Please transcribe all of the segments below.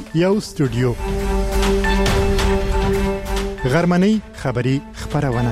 یو استودیو غرمنۍ خبری خبرونه.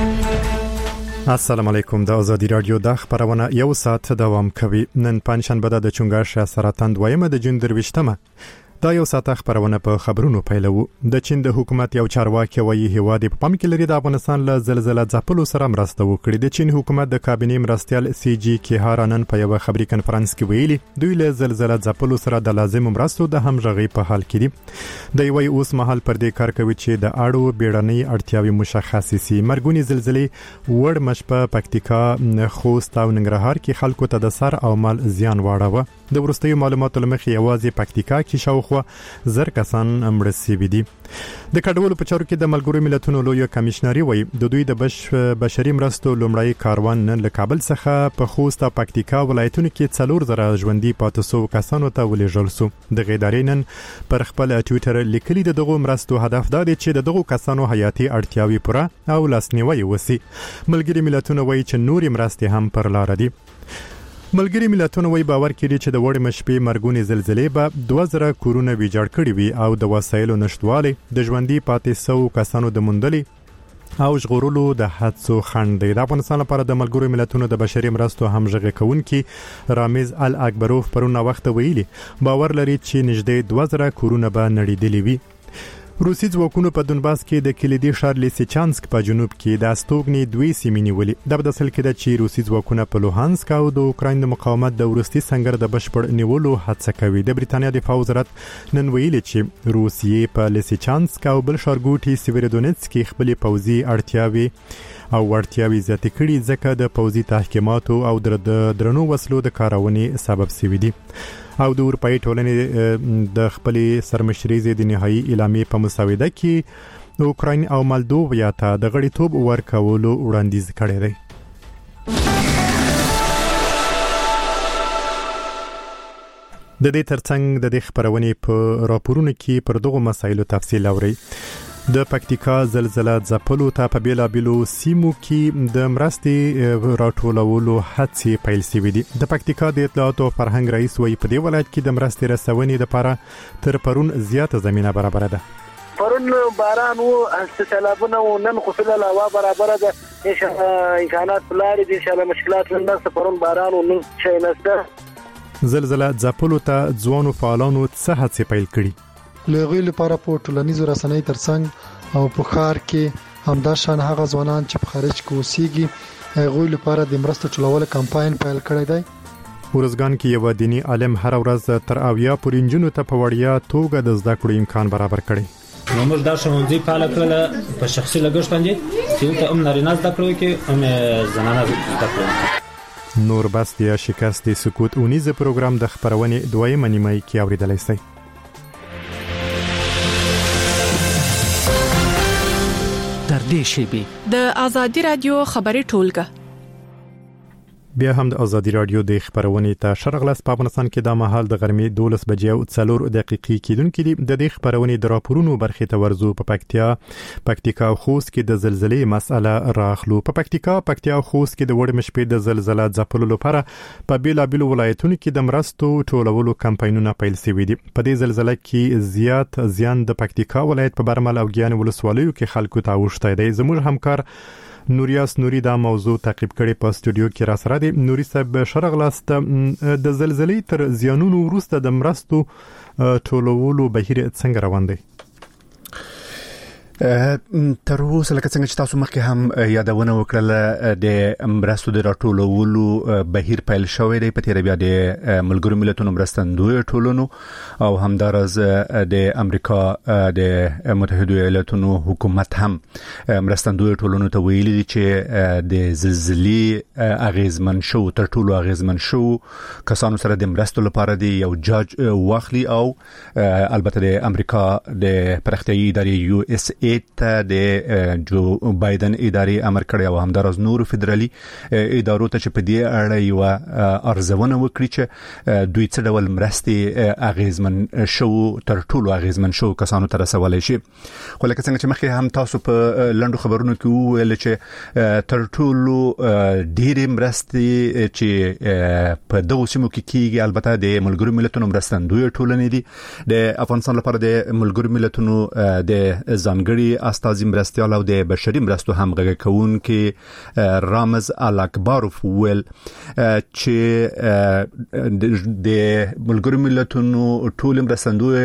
السلام علیکم. د آزادی رادیو د خبرونه یو ساعت دوام کوي. نن پنځشنبه د چونګښ سرطان دویمه د جون 23مه. دا یو ساعت خبرونه په خبرونو پیلو. د چین د حکومت یو چارواکي وایي هیواد په پام کې لري د افغانستان له زلزلې ځپلو سره مرسته وکړي. د چین حکومت د کابینې مرستیال سی جی کیهارانن په یو خبري کانفرنس کې ویلي دوی له زلزلې ځپلو سره د لازم مرستو د همغږي په حال کې دي. د یوې اوس مهال پر دې کار کوي چې د اړو بیړنۍ اړتیاوي مشخص شي. مرګونی زلزلې وړ مشپه پکتیکا خوست او ننګرهار کې خلکو ته د سر او مال زیان واړوه. د ورستیو معلوماتو لمخې یوازې پکتیکا کې شاوخوا زر کسان مړ شوي دي. د کډوالو په چارو کې د ملګرو ملتونو لوی کمشنري وایي د دوی د بشري مرستو لومړی کاروان نن له کابل څخه په خوست او پکتیکا ولایتونو کې 4,000 ژوندۍ پاتې شو کسانو ته ولېږل شو. د ادارې نن پر خپل ټوئیټر لیکلي دغه مرستو هدف دا دی چې دغه کسانو حیاتي اړتیاوي پوره او لاسنیوي وسی. ملګري ملتونو وایي چې نوري مرستې هم پر لار دي. ملګري ملتونو وایي باور کړي چې د وړ مشپې مرګونی زلزلې به 2000 کورونه ویجاړ کړي وي او د وسایلو نشټواله د ژوندۍ پاتې شو کسانو د مندلي او ژغورلو د حادثو خنډ دی. د افغانستان لپاره د ملګرو ملتونو د بشري مرستو همغږي کوونکي رامز الاکبروف پرونه وخت ویلي باور لري چې نږدې 2000 کورونه به نړیدلي وي. روسي ځواکونو په دونباس کې د کلیدي ښار لیسیچانسک په جنوب کې د استوګنې 2 سیمې نیولې. د بدسل کې د چې روسي ځواکونه په لوهانسک او د اوکراین د مقاومت د ورستي سنگر د بشپړ نیولو هڅه کوي. د بریتانیا دفاع وزارت نن ویلي چې روسیې په لیسیچانسک او بل ښارګوټي سیویرودونیتسک کې خپل پوځي اړتیاوي زیاتې کړي ځکه د پوځي تحکیماتو او درنو وسلو د کارونې سبب شوي دي. او د اروپאי ټولنې د خپلې سرمشري د نهایی اعلامیې په مسوده کې اوکراین او مالدووا ته د غړیتوب ورکولو وړاندیز کړی دی. د دې ترڅنګ د خبرونې په راپورونو کې پر دغه مسایلو تفصیل اوري. د پکتیکا زلزلې ځپلو ته په بیلابیلو سیمو کې د مرستې راټولولو هڅې پیل شوې دي. د پکتیکا د اطلاعات او فرهنګ رئیس وایي په دې ولایت کې د مرستې رسونې لپاره تر پرون زیاته زمينه برابر ده. پرون باران او سیلابونه او نن خو فل هوا برابر ده. امکانات بلاري دي ان شاء الله مشکلات نه پرون باران او نن شي نسته. زلزلې ځپلو ته ځوانو فعالانو څه هڅې پیل کړي. لغوی لپاره په ټولنیزو رسنۍ ترڅنګ او په ښار کې همدا شان هغه ځوانان چې په خارج کې اوسېږي هغوی لپاره د مرستو ټولولو کمپاین پیل کړی دی. ورزګان کې یو دینی عالم هر ورځ تر اویا پورې انجونو ته په وړیا توګه د زده کړو امکان برابر کړي. موږ دا ښوونځي فعال کړل په شخصي لګښت باندې چې ته نارینه زده کړو کې زنانه زده کړو. نور بس یا شکست سکوت اونیز پروګرام د خبرونې دویمه نیمه کې اوریدلای شئ. در دې شیبه د آزادی رادیو خبري ټولګه بیا هم د آزادی رادیو د خبرونې ته شرغلاس په افغانستان کې د مهال د غرمې 12 بجې او 4 دقیقې کېدونکې دي. د دې خبرونې د راپورونو برخې ته ورزو. په پکتیکا او خوست کې د زلزلې مسأله راخلو. په پکتیکا او خوست کې د وړ مشپې د زلزلې ځپلو لپاره په بیلابیلو ولایتونو کې د مرستو ټولولو کمپاینونه پیل شوي دي. په دې زلزلې کې زیات زیان د پکتیکا ولایت په برمل او ګیان ولسوالیو کې خلکو ته اوښته دی. زموږ همکار نوریاس نوري دا موضوع تعقیب کړي په استودیو کې را سره دي. نوري صاحب شرغلاست د زلزلې تر زیانونو وروسته د مرستو ټولولو بهیر څنګه روان دی؟ تر اوسه لکه څنګه چې تاسو مخکې هم یادونه وکړه د مرستو د راټولولو بهیر پیل شوی دی. په تیر بیا د ملګرو ملتونو مرستندوی ټولنو او همدارز د امریکا د متحده ایالاتونو حکومت هم مرستندوی ټولنو ته ویلي دي چې د زلزلې اغیزمن شو تر ټولو اغیزمن شو کسانو سره د مرستو لپاره دی یو جاج واخلي او البته د امریکا د پرختیايي ادارې USA ګیټ ته د جو بایدن ادارې امر کړی او همدارس نور فدرالي ادارو ته چې په دې اړه یو ارزونه وکړي چې دوی څه ډول مرستې اغیزمن شو تر ټولو اغیزمن شو کسانو ته رسولای شي. خو لکه څنګه چې مخکې هم تاسو په لندو خبرونو کې ویل چې تر ټولو ډېرې مرستې چې په دغه سیمو کې کیږي البته د ملګرو ملتونو مرستندوی ټولنې دي. د افغانستان لپاره د ملګرو ملتونو د ځانګړي استازي مرستيال او د بشري مرستو همغږي کوونکي رامز الاکباروف ویل چې د ملګرو ملتونو ټول مرستندوی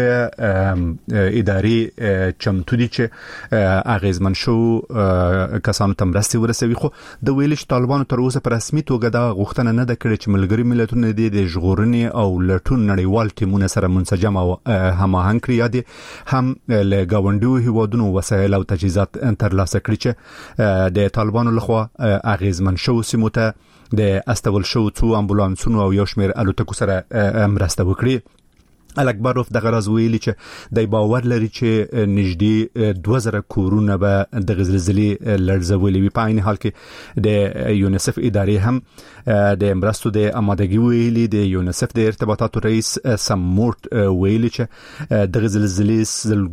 ادارې چمتو دي چې اغیزمن شو کسانو ته مرستي ورسوي. خو د ویلش طالبانو تر اوسه په رسمي توګه دا غوښتنه نه ده کړې چې ملګرو ملتونو د ژغورنې او لټون نړیوال ټیمونه سره منسجم او هماهنګ کړي یا د هم له گاونډیو هیوادونو وسایل او تجهیزات ترلاسه کړي چې د طالبانو لخوا اغیزمن شو سیمو ته د استول شو څو امبولانسونو او یو شمېر الوتکو سره مرسته وکړي. الاکباروف د غرض ویلي چې د باور لري چې نږدې 2000 کورونه به د زلزلې لړزولي وي. په عین حال کې د یونیسف ادارې هم د مرستو د آمادګي ویلي. د یونیسف د ارتباطاتو رئیس سمورت ویلي چې د زلزلې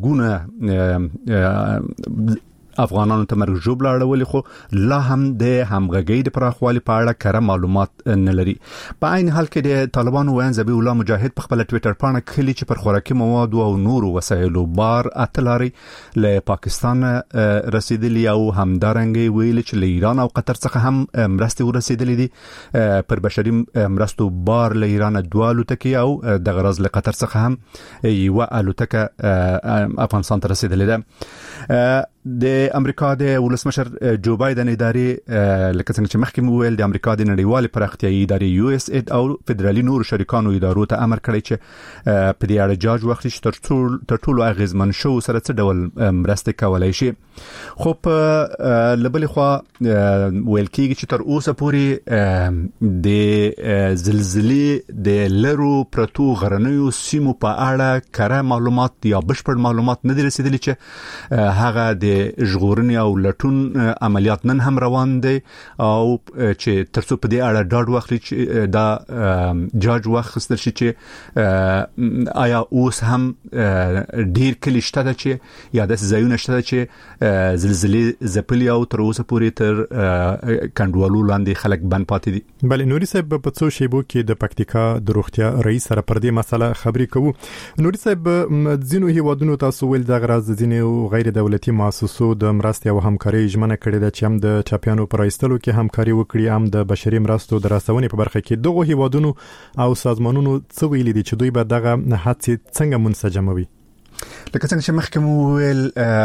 سلګونه افغانانو ته مرګ جوړ لاړول خو لا هم د همغږۍ د پراخوالي په اړه کره معلومات نه لري. په عین حال کې د طالبانو وین ذبیح الله مجاهد په خپل ټوئیټر باندې کلی چې پر خوراکي مواد او نورو وسایلو بار اتلاري له پاکستان رسیدلی او همدارنګ ویل چې له ایران او قطر څخه هم مرستې ورسیدلې دي. پر بشري مرستو بار له ایران دوالو تکي او د غرض له قطر څخه هم یو الوتکه افغانستان ته رسیدلې ده. د امریکا د ولسمشر جو بایدن ادارې لکه څنګه چې مخکې مو ویل د امریکا د نړیوال پراختیايي ادارې یو اس اید او فدرالي نور شریکانو ادارو ته امر کړی چې په دې اړه جاج وخت چې تر ټولو اغیزمن شو سره څه ډول مرسته کولای شي. خو په لبل خو ویل کېږي چې تر اوسه پورې د زلزلې د لرو پرتو غرنیو سیمو په اړه کره معلومات یا بشپړ معلومات نه دي رسیدلي چې هغه د ژغورنې او لټون عملیات نن هم روان دي او چې ترڅو په دې اړه ډاډ واخلي چې دا جاج واخستل شي چې آیا اوس هم ډیر کلی شته چې یا د ځایونه شته چې زلزلې زپلی او تر اوسه پورې تر کندوالو لاندې خلک بند پاتې دي. بل نوري صاحب په څو شیبو کې د پکتیکا د روغتیا رئیس سره پر دې مسله خبرې کوو. نوري صاحب ځینو هیوادونو تاسو ول د غرض ځینو غیر دولتي مؤسسو د مرستې او همکاري ژمنه کړې ده چې هم د چاپیانو پر ایستلو کې همکاري وکړي هم د بشري مرستو د رسونې په برخه کې دغه هیوادونو او سازمانونو څه ویلي دي چې دوی به دغه هڅې څنګه منسجموي؟ لکه څنګه چې مخکې مو ویل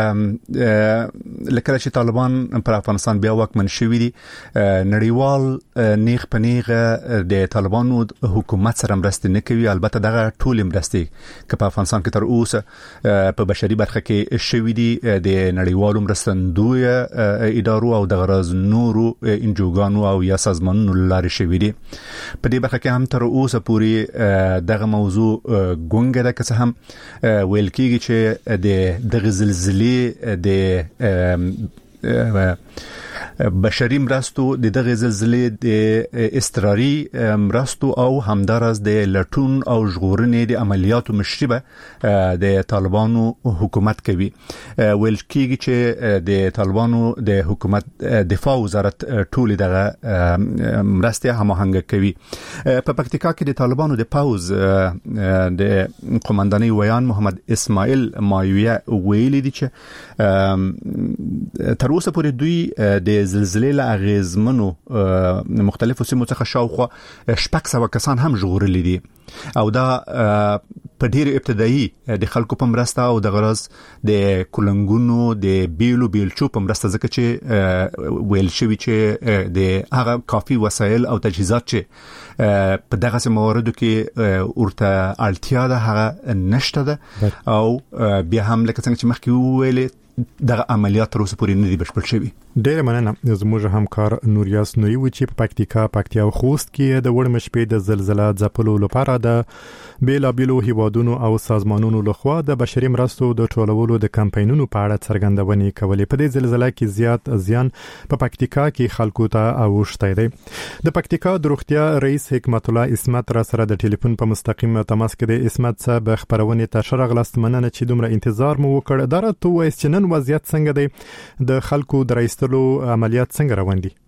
لکه چې طالبان پر افغانستان بیا واکمن شوي دي نړیوال نیغ په نیغه د طالبانو حکومت سره مرسته نه کوي. البته دغه ټول مرستې که په افغانستان کې تر اوسه په بشري برخه کې شوي دي د نړیوالو مرستندوی ادارو او د غرض نورو انجوګانو او یا سازمانونو لارې شوي دي. په دې برخه کې هم تر اوسه پورې دغه موضوع ګونګه ده که هم ویل کېږي چې د زلزلې د بشري مرستو دغه زلزلې د اضطراري مرستو او همدارس د لټون او ژغورنې د عملیاتو مشربه د طالبانو حکومت کوي. ویل کېږي چې د طالبانو د حکومت دفاع وزارت ټول دغه مرستې هماهنګ کوي. په پکتیکا کې د طالبانو د پاوز د قومنداني ویان محمد اسماعیل مایویه ویلي دي چې تر اوسه پورې دوی د زلزلې له اغیزمنو مختلفو سیمو څخه شاوخوا 600 کسان هم ژغورلي دي او دا په ډیر ابتدایي د خلکو په مرسته او د غرض د کولنګونو د بیلو بیلچو په مرسته ځکه چې ویل شوی چې د هغه کافي وسایل او تجهیزات چې په دغه مواردو کې ورته اړتیا ده هغه نشته ده او بیا هم لکه څنګه چې مخکې ویلې دغه عملیات تر اوسه پورې نه دي بشپړ شوي. ډېر مننه زموږ همکار نوریاس نوري و چې په پکتیا او خوست کې د وړ مشپې د زلزلہ ځپلو لپاره د بیلابیلو هیوادونو او سازمانونو لخوا د بشري مرستو د ټولولو د کمپاینونو په اړه څرګندونې کولې. په دې زلزلہ کې زیات زیان په پکتیا کې خلکو ته اوښتی دی. د پکتیا د روغتیا رئیس حکمت الله اسمت را سره د ټلیفون په مستقیم تماس کې د اسمت صاحب خبرونه ته شرغلست مننه چې دومره انتظار مو وکړ. دا راته وایي چې نن وضعیت څنګه دی، د خلکو د رئیستلو عملیات څنګه روان دي؟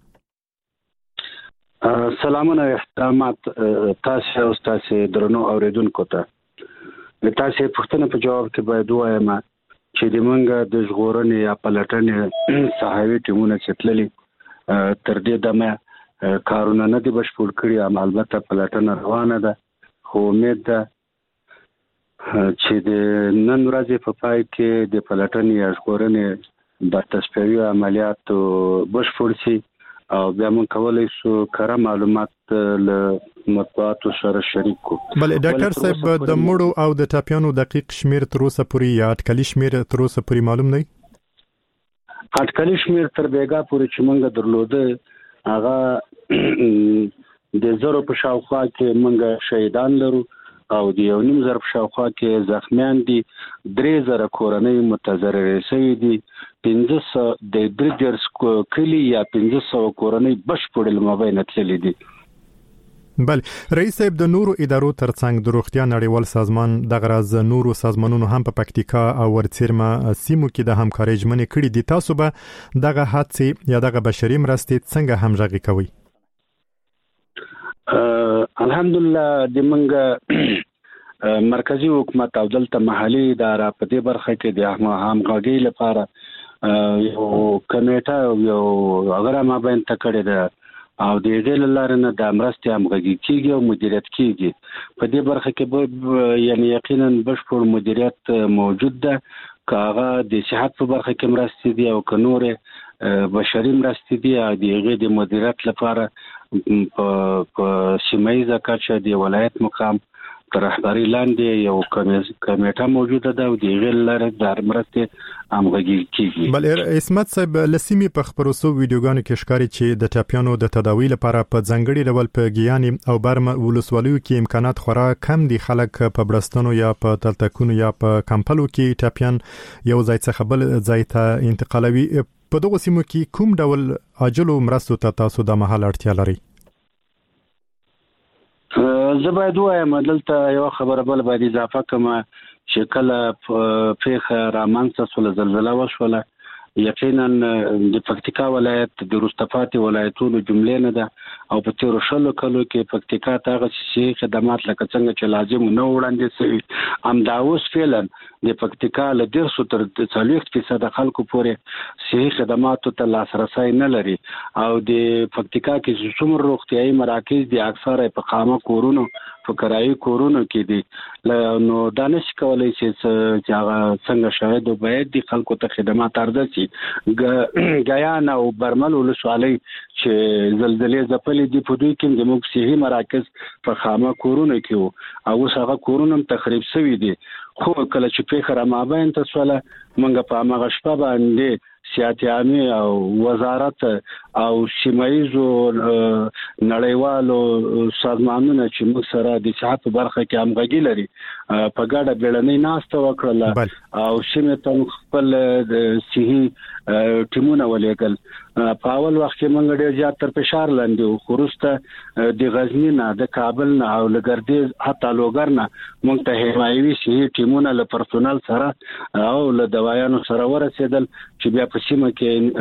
سلامونه احترامات تاسو او تاسو درنو اوریدونکو ته. تاسو پوښتنه په جواب کې باید وایم چې د منګه د ژغورنې یا پلټنې صحاوي ټیمونه چې تللي تر دې دمه کارونه نه دي بشپړ کړي، اما البته پلټنه روانه ده. خو امید ده چې د نن ورځې په پای کې د پلټنې یا ژغورنې د تشفیري عملیاتو بشپړ شي او بیا موږ کولای شو کره معلومات له مطبوعاتو سره شریک کړو. بل ډاکټر صاحب د مړو او د ټاپیانو دقیق شمیر تر اوسه پورې یا اټکلي شمیر تر اوسه پورې معلوم نه دی؟ اټکلي شمیر تر بیګا پورې چې موږ درلوده هغه د زرو په شاوخوا کې موږ شهیدان لرو او د 1.5 په شاوخوا کې زخمیان دي. 3,000 کورنۍ متضررې شوي دي. 1500 د بریجرز کلی یا 1500 کورنۍ بشپړ لمباینه تللي دي. بل رئیس صاحب د نورو ادارو ترڅنګ د روغتیا نړیوال سازمان د غرض نورو سازمانونو هم په پکتیکا او ورڅیرمه سیمو کې د همکارۍ ژمنې کړې دي. تاسو به دغه حادثه یا دغه بشري مرستې څنګه همغږي کوئ؟ الحمدلله د منګه مرکزی حکومت او دلته محلي اداره په دې برخه کې د همغږۍ لپاره یو کمیټه یو هغه ما باندې تکړه ده او د دې لپاره نه د مرستې همغږي کیږي او مدیریت کیږي. په دې برخه کې یعنی یقینا بشپړ مدیریت موجود ده. کاغه د صحت په برخه کې مرستې دي او کنور بشري مرستې دي او د مدیریت لپاره په سیمایي کچه د ولایت مقام تر رهبری لاندې یو کمیټه موجوده ده او د غیر لاره د مرستې همغږي کیږي. بل اسمت صاحب لسیمې په خبرو ویډیوګانو کې ښکاري چې د ټاپیانو د تداوی لپاره په ځنګړي ډول په ګیاني او برم ولسوالیو کې امکانات خورا کم دي. خلک په برستانو یا په تلتکونو یا په کمپلو کې ټاپیان یو ځای څخه بل ځای ته انتقالوي. په دغه سیمو کې کوم ډول عاجلو مرستو ته تاسو د مهال اړتیا لرئ؟ زه باید وایم دلته یو خبره بل باید اضافه کوم چې کله پیښه رامنځته شوه زلزله وشوله یقینا د پکتیکا ولایت د روستپاتې ولایتونو جملې نه ده او په تیرو شلو کلو کې پکتیکا ته هغه شي خدمات لکه څنګه چې لازم نه وړاندې شوي همدا اوس فعلا د پکتیکا له 100 تر 40% خلکو پورې صحي خدماتو ته لاسرسی نه لري او د پکتیکا کې څومره روغتیايي مراکز دي اکثره په خامه کورونو په کرایي کورونو کې دي. نو دانش کولای شي چې هغه څنګه شاهد او باید د خلکو ته خدمات ارزښت شي. غیان او برمل ولسوالۍ چې زلزلې ځپلې دي په دوی کې د موږ صحي مراکز په خامه کورونو کې او اوس هغه کورونه تخریب شوي دي. خو کله چې پیښه را مابین ته سواله موږ په هغه شپه باندې سیاحت عامه او وزارت او سیمایزو نړیوالو سازمانونو چې موږ سره د صحت برخه کې همغږي لري په ګډه بیړنۍ ناسته وکړه او سیمه ته خپل د صحي ټیمونه ولېږل. په اول وخت کې موږ ډېر زیات تر فشار لاندې وو. خروسته د غزنی نه د کابل نه او لګردیز حتی لوګر نه موږ ته حمایوي صحي ټیمونه له پرسونل سره او له دوايانو سره ورسېدل چې بیا په سیمه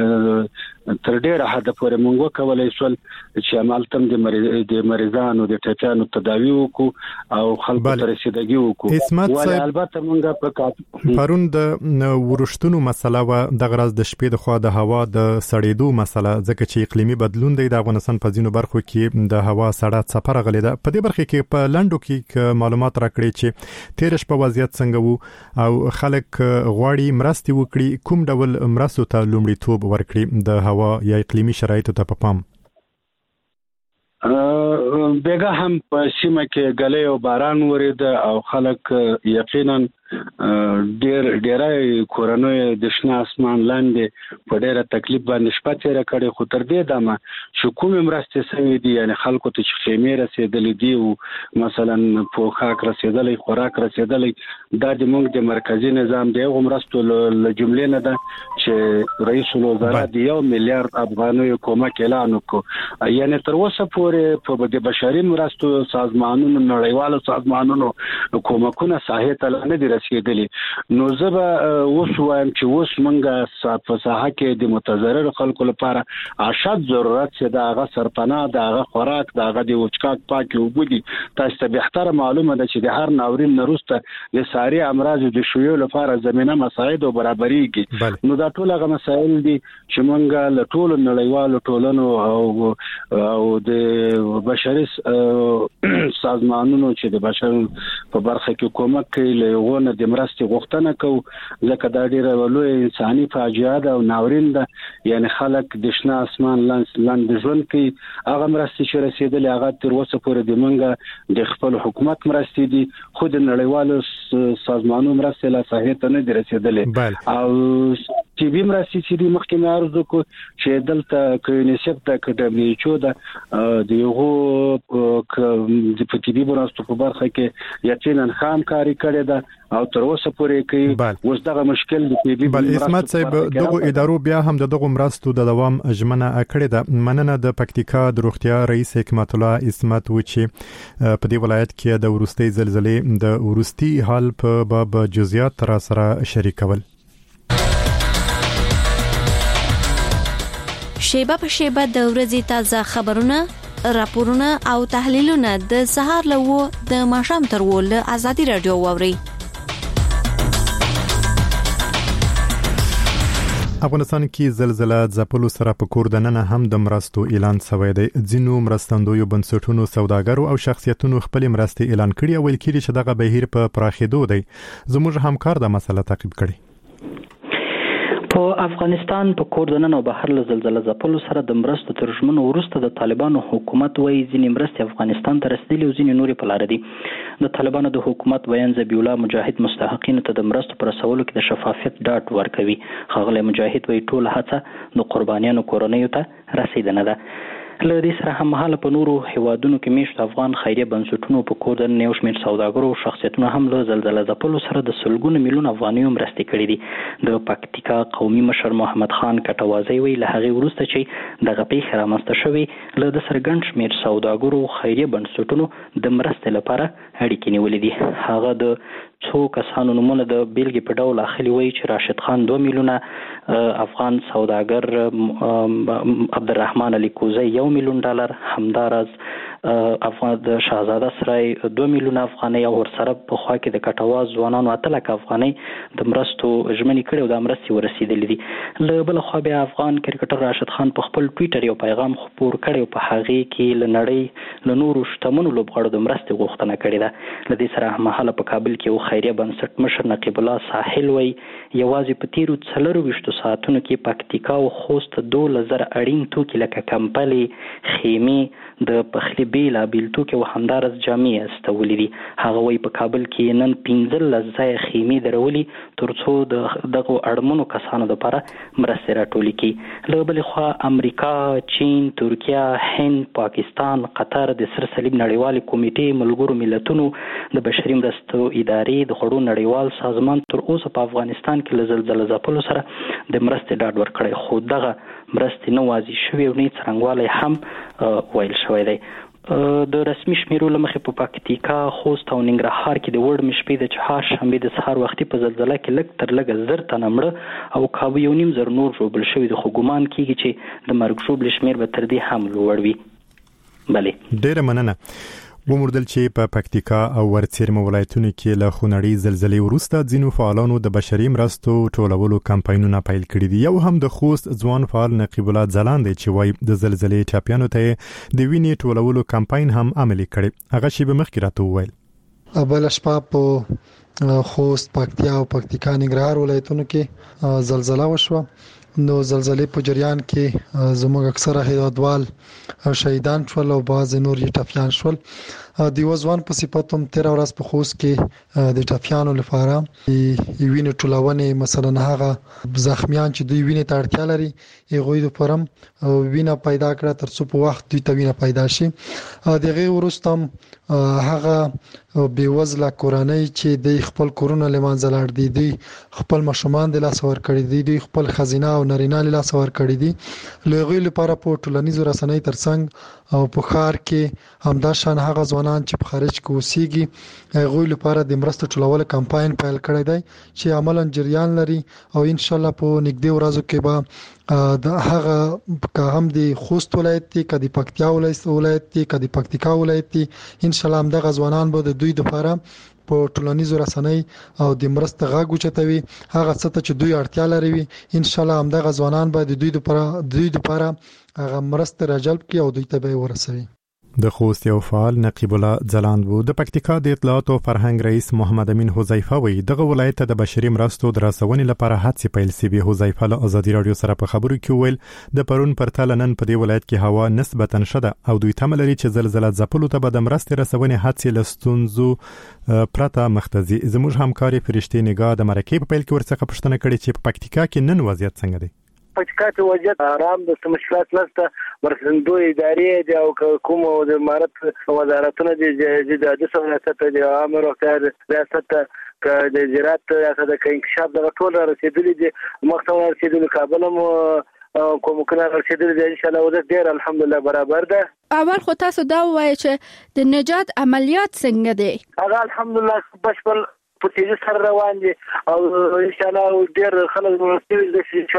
کې تر ډېره حد پورې موږ وکولای شو چې عملتم د مریضانو د ټاپیانو تداوی وکړو او خلکو ته رسیدګي وکړو. ولی البته موږ په پرون د ورشتونو مسله و د غرض د شپې د خوا د هوا د سړېدو مسله ځکه چې اقلیمي بدلون دی د افغانستان په ځینو برخو کې د هوا سړه څپه راغلې ده. په دې برخه کې په لنډو کې معلومات راکړي چې تیر شپه وضعیت څنګه وو او خلک غواړي مرستې وکړي کوم ډول مرستو ته لومړیتوب ورکړي د هوا یا اقلیمي شرایطو ته په پام؟ بیګه هم په سیمه کې غلې او باران ورید او خلک یقینا ډېر کورونو د شنه اسمان لاندې په ډېر تکلیف باندې شپه تیر کړي خو تر دې دمه چې کوم مرسته سوي دي یعنی خلکو ته چې خیمه رسیدلې دي او مثلا په خاک رسیدلې خوراک رسیدلې دا د موږ د مرکزی نظام دی غومرستو له جملې نه ده چې رئیس الوزرا د 1 میلیارډ افغانیو کومک اعلان وکړ یعنی تر اوسه پورې په د بشري مرستو سازمانونو نړیوالو سازمانونو کومکونه ساحه ته نه دي رسیدلي نو زه اوس وایم چې اوس مونږه په ساحه کې د متضرر خلکو لپاره اشد ضرورت چې دا غا سرپناه دا غا خوراک دا غا د وچکاک پاکي وبدي تاسو ته به تر معلومه ده چې د هر ناورین نرسته د ساري امراض د شویو لپاره زمينه مساعد او برابرېږي نو دا ټول هغه مسائل دي چې مونږه له ټول نړیوالو ټولنو او د بشري سازمانونو چې د بشر په برخه کې کومک کوي له د مرستې غوښتنه کوو ځکه دا ډیره لوی انساني فاجعه ده او ناورین ده یعنی خلک د شنه اسمان لاندې ژوند کوي هغه مرستې چې رسیدلې هغه تر اوسه پورې د منګه د خپل حکومت مرستې دي خو د نړیوالو سازمانونو مرستې لا ساحه ته نه رسیدلې او چې به مرستې چې د مخکې عرض کو چې دلته کونیسیپ د کډبلیچو د یو د پټیبي برستو په برخه کې یقینا خامکاری کړې ده او تر اوسه پورې کوي اوس دغه مشکل د بل اسمت صاحب دغه ادارو بیا هم دغه مرستو د دوام ژمنه کړې ده مننه د پکتیکا د روغتیا رئیس حکمت الله اسمت و چې په دې ولایت کې د ورستي زلزلې د ورستي حال په باب جزئیات تر سره شریکول شیبه په شیبه د ورځې تازه خبرونه راپورونه او تحلیلونه د سهار له د ماښام تر ول ازادي رادیو ووري افغانستان کې زلزلہ ځپلو سره په کور دننه هم د مرستو اعلان شوی دی ځینو مرستندویو بنسټونو سوداګرو او شخصیتونو خپل مرستې اعلان کړي او ویل کېږي چې دغه بهیر په پراخېدو دی زموږ همکار د مسله تعقیب کړي په افغانستان په کور دننه او بهر له زلزلہ ځپلو سره د مرستو تر ژمنو وروسته د طالبانو حکومت وایي ځینې مرستې افغانستان ته رسیدلې او ځینې نورې په لار دي د طالبانو د حکومت بیان ذبیح الله مجاهد مستحقینو ته د مرستو پر رسولو کې د شفافیت ډاډ ورکوي ښاغلی مجاهد وایي ټول هڅه د قربانیانو کورنیو ته رسیدنه ده له دې سره هم مهاله په نورو هیوادونو کې میشت افغان خیریه بنسټونو په کور د یو شمېر سوداګرو او شخصیتونو هم له زلزلہ ځپلو سره د سلګونو میلیون افغانیو مرستې کړې دي د پکتیکا قومي مشر محمد خان کټوازی وی له هغه وروسته چې دغه پیښه رامنځته شوې له د سرګند شمېر سوداګرو او خیریه بنسټونو د مرستې لپاره اړیکې نیولې دي هغه د څو کسانو نومونه د بیلګې په ډول اخلي وایي چې راشد خان 2 میلیونه افغان سوداګر عبدالرحمن علي کوزی $1 میلیون همداراز افغان د شاهزاده سرای 2 میلیونه افغانۍ او ورسره په خوا کې د کټواز ځوانانو 8 لک افغانۍ د مرستو ژمنې کړې او د مرستې ورسېدلې دي له بل خوا بیا افغان کرکټر راشد خان په خپل ټویټر یو پیغام خپور کړی او په هغه کې له نړۍ له نورو شتمنو لوبغاړو د مرستې غوښتنه کړې ده له دې سره مهاله په کابل کې یو خیریه بنسټ مشر نقیب الله ساحل وایي یوازې په تیرو 24 ساعتونو کې پکتیکا او خوست 2000 اړین توکي لکه کمپلې خیمې د پخلي بیلا بیل توکي او همدارس جامې استولې دي هغه وایي په کابل کې نن 15 ځای خیمې درولې ترڅو دغه اړمنو کسانو لپاره مرستې راټولې کړي له بل خوا امریکا چین ترکیه هند پاکستان قطر د سر صلیب نړیوال کمیټې ملګرو ملتونو د بشري مرستو ادارې د خړو نړیوال سازمان تر اوسه په افغانستان کې له زلزلہ ځپلو سره د مرستې ډاډ ورکړی خو دغه مرستې نه واضح شوې او نه څرنګوالی هم ویل شوی دی د رسمي شمیرو لمخې په پکتیکا خوست او ننګرهار کې د وړ شپې د چهارشنبې د سهار وختي په زلزلہ کې لږ تر لږه 1000 تنه مړه او کابو 1.5 نور ژوبل شوي د خو ګمان کیږي چې د مرګ ژوبل شمیر به تر دې هم لوړ وي بلې ډېره مننه وموردل چې په پکتیکا او ورڅیرمه ولایتونو کې له خونړۍ زلزلې وروسته ځینو فعالانو د بشري مرستو ټولولو کمپاینونه پیل کړي دي یو هم د خوست ځوان فعال نقیب الله ځلاند چې وایي د زلزلې ټاپیانو ته د وینې ټولولو کمپاین هم عملي کړي هغه شی به مخکې راته وویل بل شپه په خوست پکتیا او پکتیکا ننګرهار ولایتونو کې زلزلہ وشوه نو زلزلې په جریان کې زموږ اکثره هیوادوال شهیدان شول او بعض نور یې ټپیان شول. د یو ځوان په صفت هم 13 ورځ په خوست کې د ټپیانو لپاره وینې ټولونې مثلا هغه زخمیان چې دوی وینې ته اړتیا لري هغوی لپاره وینه پیدا کړه ترڅو په وخت دوی ته وینه پیدا شي. دغه وروسته هغه بیوزله کورنۍ چې د خپل کورونه لمانځل اړ دي دوی خپل مشومان د لاس ور کړی دي دوی خپل خزینه او نارینه له لاس ور کړی دي لغوی لپاره په ټولنیزو رسنۍ ترڅنګ او په ښار کې همدا شان هغه ځوانان چې په خارج کې اوسېږي هغوی لپاره د مرستو ټولولو کمپاین پیل کړی دی چې عملاً جریان لري او ان شاء الله په نږدې ورځو کې به د هغه که هم د خوست ولایت دی که د پکتیا ولایت دی که د پکتیکا ولایت دی ان شاء الله همدغه ځوانان به د دوی لپاره په ټولنیزو رسنۍ او د مرستې غږ اوچتوي هغه څه ته چې دوی اړتیا لري ان شاء الله همدغه ځوانان به د دوی لپاره هغه مرستې راجلب کړي او دوی ته به ورسوي. د خوست یو فعال نقیب الله ځلاند وو. د پکتیکا د اطلاعات او فرهنګ رئیس محمد امین حذیفه وی دغه ولایت د بشري مرستو د رسونې لپاره هڅې پیل شوې. حذیفه له ازادي رادیو سره په خبرو کې ویل د پرون پرتل نن په دې ولایت کې هوا نسبتا شده او دوی تمه لري چې زلزلہ ځپلو ته به د مرستې رسونې هڅې لستونزو پرته مختزي. زموږ همکاري فرشتي نگاه د مرکې په پیل کې ورڅخه پوښتنه کړې چې په پکتیکا کې نن وضعیت څنګه دی. پکتیکا کې وضعیت آرام د مشکلات نشته. مرستندوی ادارې د او کوم د امارت وزارتونو د سیاست د عامه روغتیا ریاست ک د زراعت ریاست د انکشاف د ټول رسیدلي دي مخته رسیدلي کابل مو کوم کله رسیدلي دي ان شاء الله وزت ډیر الحمدلله برابر ده. اول خو تاسو دا وایي چې د نجات عملیات څنګه دي؟ هغه الحمدلله بشپړ په تیزی سره روان دي او ان شاء الله ډیر خلک ورسېږي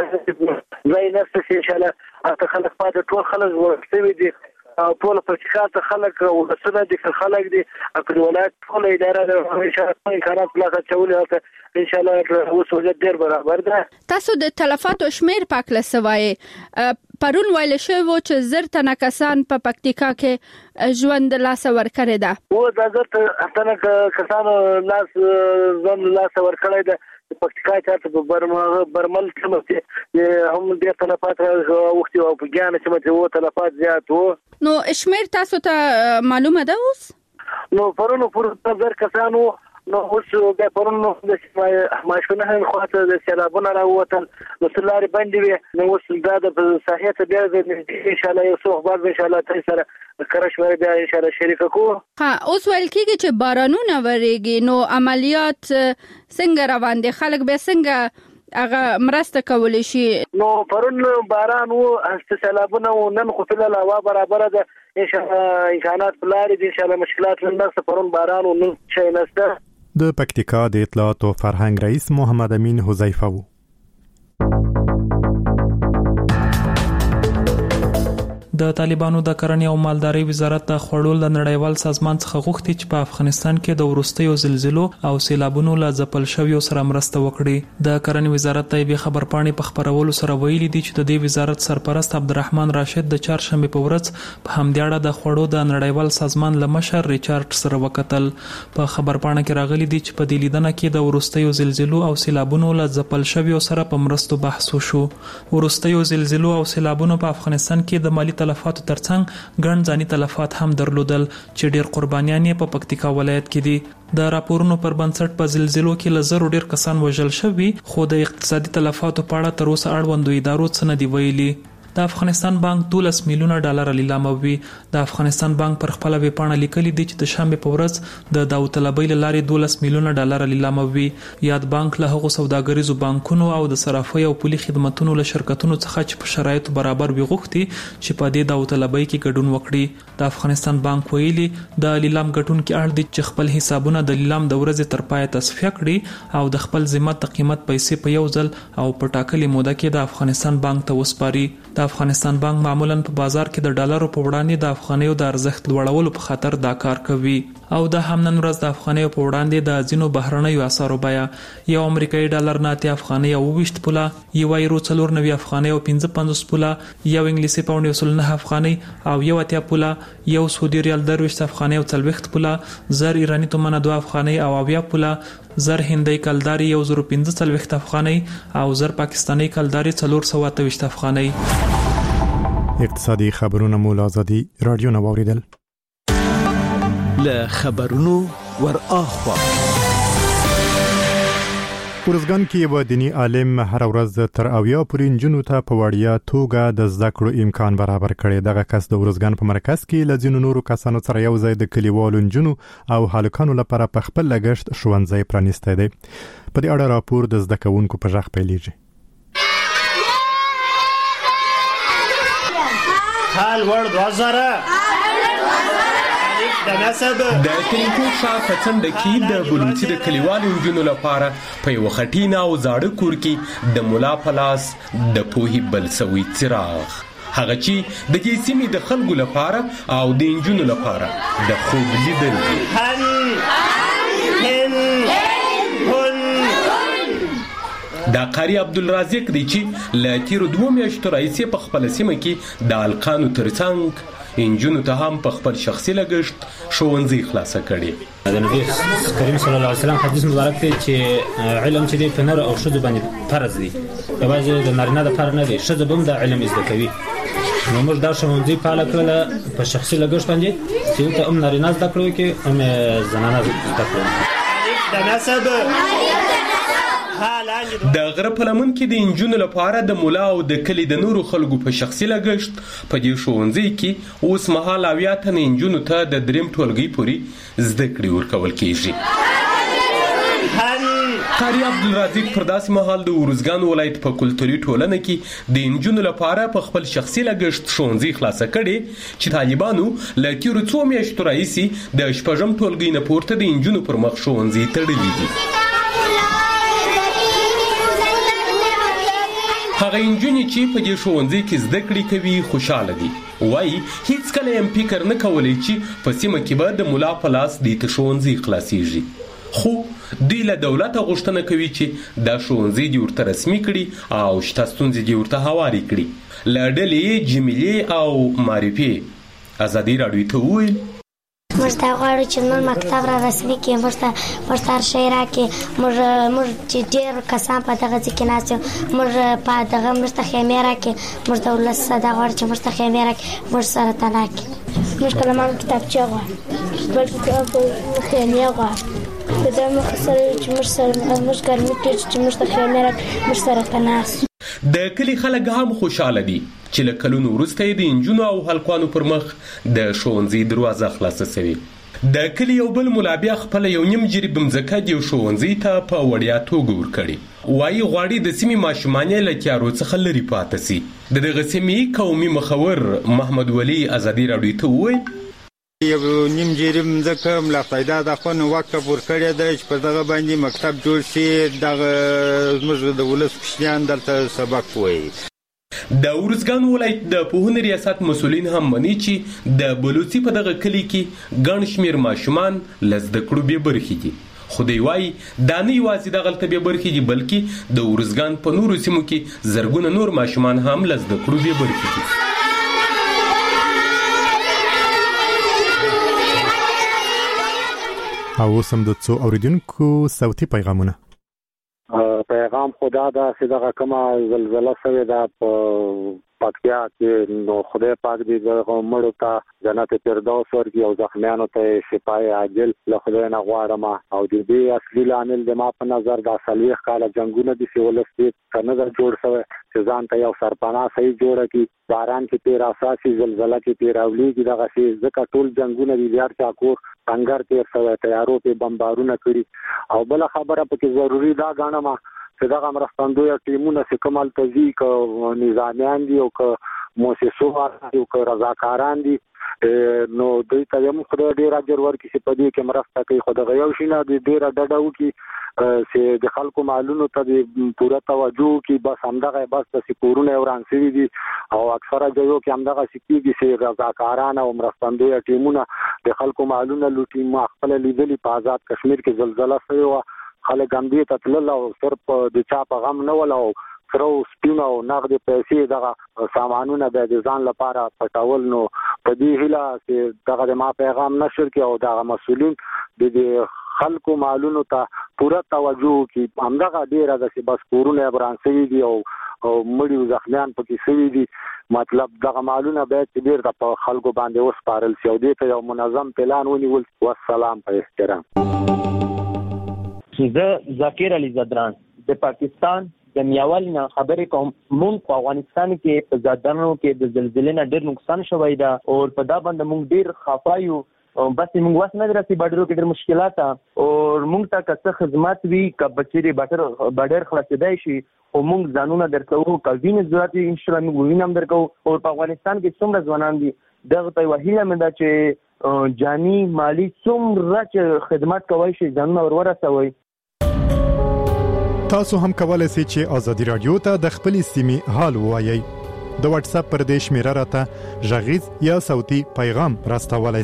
د زای نفس ان شاء الله اته خلک پاتې ټول خلک ورسېږي دي ټول په څخه خلک ورسنه دي خلک دي په ولایت ټول اداره ان شاء الله امکانات لا څولې ان شاء الله وسوجت ډیر برابر ده. تاسو د تلفاتو شمیر پاکله سوای پرون ویل شوی و چې زر تنه کسان په پکتیکا کې ژوند لاس ور کړی ده او د زر تنه کسان لاس ژوند لاس ور کړی ده. پکتیکا ته په برمل کې هم ډیر تلفات وخت او په ګان چې مو تلفات زیات وو. نو شمیر تاسو ته معلومه ده اوس؟ نو پرونو پر زر کسانو نو اوس به پرونو د ماشونه هم خاطر د سیلابونو راووتل نو سلاري باندې وي نو اوس د صحت بیا ان شاء الله یو څو خبر ان شاء الله تاسو سره کرش ور بیا ان شاء الله شریک کو. ها اوس ویل کېږي چې بارانونه ورېږي نو عملیات څنګه روان دي خلک به څنګه هغه مرسته کولی شي؟ نو پرون باران وو سیلابونه نن خو فل هوا برابر ده ان شاء الله امکانات بلاري دي ان شاء الله مشکلات نه پرون باران نن شي نسته. د پکتیکا د اطلاعات او فرهنګ رئیس محمد امین حذیفه وو. د طالبانو د کرنې او مالدارۍ وزارت د خړول د نړیوال سازمان څخه غوښتي چې په افغانستان کې د ورستیو زلزلو او سیلابونو له ځپل شویو سره مرسته وکړي. د کرنې وزارت طیبه خبرپاڼې په خبرولو سره ویلي دي چې د دې وزارت سرپرست عبدالرحمن راشد د چهارشنبه په ورځ په همدې اړه د خړو د نړیوال سازمان لمشر ریچارډ سره وکتل. په خبرپاڼه کې راغلي دي چې په دې لیدنه کې د ورستیو زلزلو او سیلابونو له ځپل شویو سره په مرستو بحث وشو. ورستیو زلزلو او سیلابونو په افغانستان کې د مالی تلفاتو ترڅنګ ګڼ ځاني تلفات هم درلودل چې ډېر قربانیان یې په پکتیکا ولایت کې دي. د راپورونو پر بنسټ په زلزلو کې له زرو ډېر کسان وژل شوي خو د اقتصادي تلفاتو په اړه تر اوسه اړوندو ادارو څه نه دي ویلي. د افغانستان بانک 12 میلیونه ډالر لیلاموي. د افغانستان بانک پر خپل ویبپاڼه لیکلي دي چې د شنبه په ورځ د داوطلبۍ لارې 12 میلیونه ډالر لیلاموي. یاد بانک له هغو سوداګریزو بانکونو او د صرافۍ او پولي خدماتو له شرکتونو څخه چې په شرایطو برابر وي غوښتي چې په دې داوطلبۍ کې ګډون وکړي. د افغانستان بانک ویلي د لیلام ګټونکو اړ دي چې خپل حسابونه د لیلام د ورځې تر پای تصفیه کړي او د خپل ذمت قیمت پیسې په یو ځل او په ټاکلې موده کې د افغانستان بانک ته وسپاري. د افغانستان بانک معمولا په بازار کې د ډالرو په وړاندې د افغانیو د ارزښت لوړولو په خاطر دا کار کوي او د همنن ورځ د افغانیو په وړاندې د ځینو بهرنیو اسعارو بیه یو امریکایي ډالر نه 8 افغانۍ او 20 پوله، یو یورو 490 افغانۍ او 55 پوله، یو انګلیسي پاوند 109 افغانۍ او 80 پوله، یو سعودي ریال 20 افغانۍ او 40 پوله، زر ایرانی تومنه 2 افغانۍ او 80 پوله، زر هندۍ کلداري 1045 افغانۍ او زر پاکستاني کلداري 428 افغانۍ. اقتصادي خبرونه مول ازادي رادیو نو اوریدل. له خبرونو ور اخوا ورزګان کې یو دینی عالم هر ورځ تر اویا پورې نجونو ته په وړیا توګه د زده کړو امکان برابر کړي. دغه کس د ورزګان په مرکز کې لزینو نورو کسانو سره یو ځای د کلیوالو نجونو او هلکانو لپاره په خپل لګښت ښوونځی پرانیستی دی. په دې اړه راپور د زده کوونکو په ژغ پیلېږي. حال ورد وزاره د ترینکوټ ښار په څنډه کې د بلوڅي د کلیوالو نجونو لپاره په یو خټین او زاړه کور کې د ملا په لاس د پوهې بل سوی څراغ، هغه چې د دې سیمې د خلکو لپاره او د نجونو لپاره د خوب لیدل دي. دا قاری عبدالرازق دی چې له تیرو 2 میاشتو راهیسې په خپله سیمه کې د هلکانو ترڅنګ انجونو ته هم په خپل شخصي لګښت ښوونځي خلاصه کړي. د نبی کریم صلی الله علیه وسلم حدیث مبارک دی چې علم چې دی په نر او ښځو باندې فرض دی، یوازې د نارینه دپاره نه دی، ښځه به هم دا علم زده کوي. نو موږ دا ښوونځي فعاله کړله په شخصي لګښت باندې چې دلته هم نارینه زده کړه وکړي هم زنانه زده کړه. د غره په لمن کې د انجونو لپاره د مولا او د کلی د نورو خلکو په شخصي لګښت په دې ښوونځي کې اوس مهال 80 تنه انجونو ته د دریم ټولګي پورې زده کړې ورکول کېږي. قاری عبدالرازق پر داسې مهال د ورزګان ولایت په کلتوري ټولنه کې د انجونو لپاره په خپل شخصي لګښت ښوونځي خلاصه کړي چې طالبانو له تیرو 2 میاشتو راهیسې د شپږم ټولګي نه پورته د انجونو پر مخ ښوونځي تړلي دي. هغه انجونې چې په دې ښوونځي کې زده کړې کوي خوشاله دي، وایي هیڅ کله یې فکر نه کولی چې په سیمه کې به د ملا په لاس دې ته ښوونځي خلاصیږي، خو دوی له دولته غوښتنه کوي چې دا ښوونځي دې ورته رسمي کړي او شته ستونزې دې ورته هوارې کړي. له ډلې جمیلې او معرفې ازادي راډیو ته وویل موږ دا غواړو چې نور مکتب را رسمي کړي، موږ ته هر شی راکړي، موږ چې ډېر کسان په دغه ځای کې ناست یو، موږ په دغه موږ ته خیمې راکړي، موږ د ولس دا غواړو چې موږ ته خیمې راکړي، موږ سره ته راکړي. موږ قلمان کتابچه غواړو، بل خیمې غواړو، په دغه مخ سره چې موږ ګرمي کړي چې موږ ته خیمې راکړي، موږ سره ته ناست. د کلی خلک هم خوشاله دي چې له کلونو وروسته د انجونو او هلکانو پر مخ د ښوونځي دروازه خلاصه شوې. د کلی یو بل ملا بیا خپل یو نیم جریب مځکه د ښوونځي ته په وړیا توګه ورکړي، وایي غواړي د سیمې ماشومان یې له تیارو څخه لرې پاتې شي. د دغه سیمې قومي مخور محمد ولی ازادي راډیو ته وویل یو نیم جریب مځکه ملاقایده د خپل وقت ورکړی دی چې په دغه باندې مکتب جوړ شي، دغه زموږ د ولس کوچنیان دلته سبق وایي. د ورزګان ولایت د پوهنې ریاست مسؤلین هم مني چې د بلوڅي په دغه کلی کې ګڼ شمېر ماشومان له زده کړو بې برخې دي، خو دوی وایي دا نه یوازې دغلته بې برخې دي بلکې د ورزګان په نورو سیمو کې زرګونه نور ماشومان هم له زده کړو بې برخې دي. او اوس هم د څو اوریدونکو صوتي پیغامونه. پیغام خدا دا چې دغه کومه زلزله شوې ده په پکتیا کې، نو خدای پاک دې دغه مړو ته جنت فردوس ورکړي او زخمیانو ته شفای عاجل له خدای نه غواړم. او د دې اصلي لامل د ما په نظر د 40 کاله جنګونه دي چې ولس دې نه جوړ شوی چې ځان ته یو سرپناه صحیح جوړه کړي، باران کې تیر اساسي زلزله کې تیر اولیږي، دغه شی ځکه ټول جنګونه دي یار چاکور څنګه تیر شوی، تیارو په بمبارونه کړي. او بل خبره پکې ضروری دا غاڼه چې دا مرستندوی ټیمونه چې کومل تزي ک نظامیان دي او ک مؤسسو او ک رضاکاران دي نو دوی ته هم خدای ډیر اجر ورکړي چې په دې کې مرسته کوي. خو د یو شینه د ډیر ډډو کې چې د خلکو معلوماتو ته د پوره توجه کې بس همدغه بس د سکورونه وران سوي دي او اکثره ځایو کې همدغه سکیږي چې رضاکاران او مرستندوی ټیمونه د خلکو معلوماتو لوټي. ما خپل لیدلې په آزاد کشمیر کې زلزلہ شوی و، خلک هم دې ته تلل او صرف د چا په غم نه ول او سرو سپینو او نغد پیسې دغه سامانونه د ځان لپاره پټول. نو په دې هیله چې دغه ما پیغام نشر کې او دغه مسؤلین د خلکو معلوماتو ته پوره توجه کوي. همدغه ډیره د بس کورونه بران سوي دي او مړي زخمیان پکې سوي دي. مطلب دغه معلوماتونه باید چې ډیر د خلکو باندې وسپارل شي او دې ته یو منظم پلان ونیول. والسلام په احترام. زه ذکر علي زدران د پاکستان د میاوالنا خبرې کوم. مونږ په افغانستان کې په زادانو کې د زلزلې نه ډېر نقصان شوی دا او په دا باندې مونږ ډېر خفایو. بس مونږ واس نه درسي باډرو کې ډېر مشکلات او مونږ ته که خدمات وی ک بچری باډر خلاصېدای شي او مونږ ځانونه درکو کوین ضرورت ان شاء الله مونږ وینم درکو. او په افغانستان کې څومره ځوانان دي دغه ته وهیله مې دا چې جاني مالی څومره چې خدمات کوي شي ځانونه ورورسوي. تاسو هم کولای شئ چې ازادي رادیو ته د خپل سیمې حال ووایي. د واتس اپ پر دې شمیره راته ژغیز یا صوتي پیغام راستولای